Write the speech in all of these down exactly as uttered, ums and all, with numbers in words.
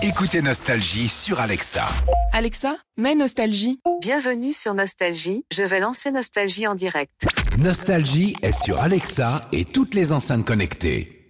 Écoutez Nostalgie sur Alexa. Alexa, mets Nostalgie. Bienvenue sur Nostalgie, je vais lancer Nostalgie en direct. Nostalgie est sur Alexa et toutes les enceintes connectées.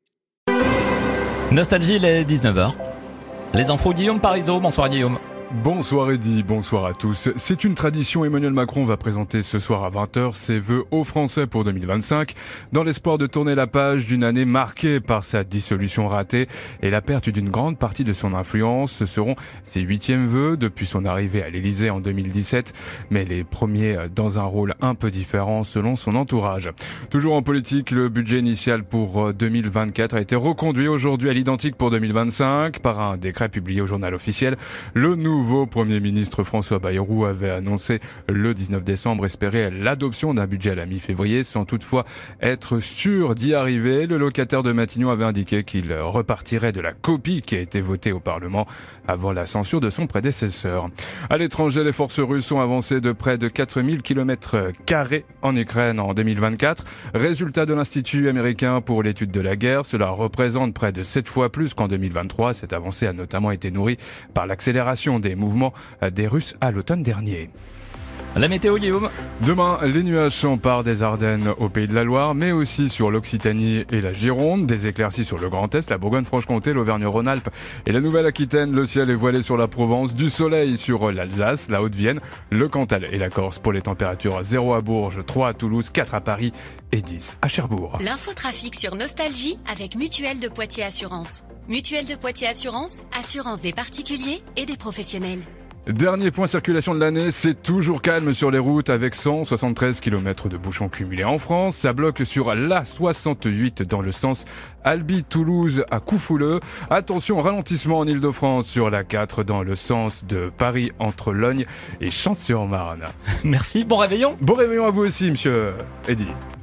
Nostalgie, il est dix-neuf heures. Les infos, Guillaume Parisot. Bonsoir Guillaume. Bonsoir Eddy, bonsoir à tous. C'est une tradition, Emmanuel Macron va présenter ce soir à vingt heures ses vœux aux Français pour deux mille vingt-cinq, dans l'espoir de tourner la page d'une année marquée par sa dissolution ratée et la perte d'une grande partie de son influence. Ce seront ses huitièmes vœux depuis son arrivée à l'Élysée en deux mille dix-sept, mais les premiers dans un rôle un peu différent selon son entourage. Toujours en politique, le budget initial pour deux mille vingt-quatre a été reconduit aujourd'hui à l'identique pour deux mille vingt-cinq par un décret publié au journal officiel. Le nouveau nouveau Premier ministre François Bayrou avait annoncé le dix-neuf décembre espérer l'adoption d'un budget à la mi-février sans toutefois être sûr d'y arriver. Le locataire de Matignon avait indiqué qu'il repartirait de la copie qui a été votée au Parlement avant la censure de son prédécesseur. À l'étranger, les forces russes ont avancé de près de quatre mille kilomètres carrés en Ukraine en deux mille vingt-quatre. Résultat de l'Institut américain pour l'étude de la guerre, cela représente près de sept fois plus qu'en deux mille vingt-trois. Cette avancée a notamment été nourrie par l'accélération des mouvements des Russes à l'automne dernier. La météo, Guillaume. Demain, les nuages s'emparent des Ardennes au Pays de la Loire, mais aussi sur l'Occitanie et la Gironde. Des éclaircies sur le Grand Est, la Bourgogne-Franche-Comté, l'Auvergne-Rhône-Alpes et la Nouvelle-Aquitaine. Le ciel est voilé sur la Provence, du soleil sur l'Alsace, la Haute-Vienne, le Cantal et la Corse. Pour les températures, zéro à Bourges, trois à Toulouse, quatre à Paris et dix à Cherbourg. L'infotrafic sur Nostalgie avec Mutuelle de Poitiers Assurance. Mutuelle de Poitiers Assurance, assurance des particuliers et des professionnels. Dernier point circulation de l'année, c'est toujours calme sur les routes avec cent soixante-treize kilomètres de bouchons cumulés en France. Ça bloque sur l'A soixante-huit dans le sens Albi-Toulouse à Coufouleux. Attention, ralentissement en Ile-de-France sur l'A quatre dans le sens de Paris entre Logne et Champs-sur-Marne. Merci, bon réveillon. Bon réveillon à vous aussi, monsieur Eddy.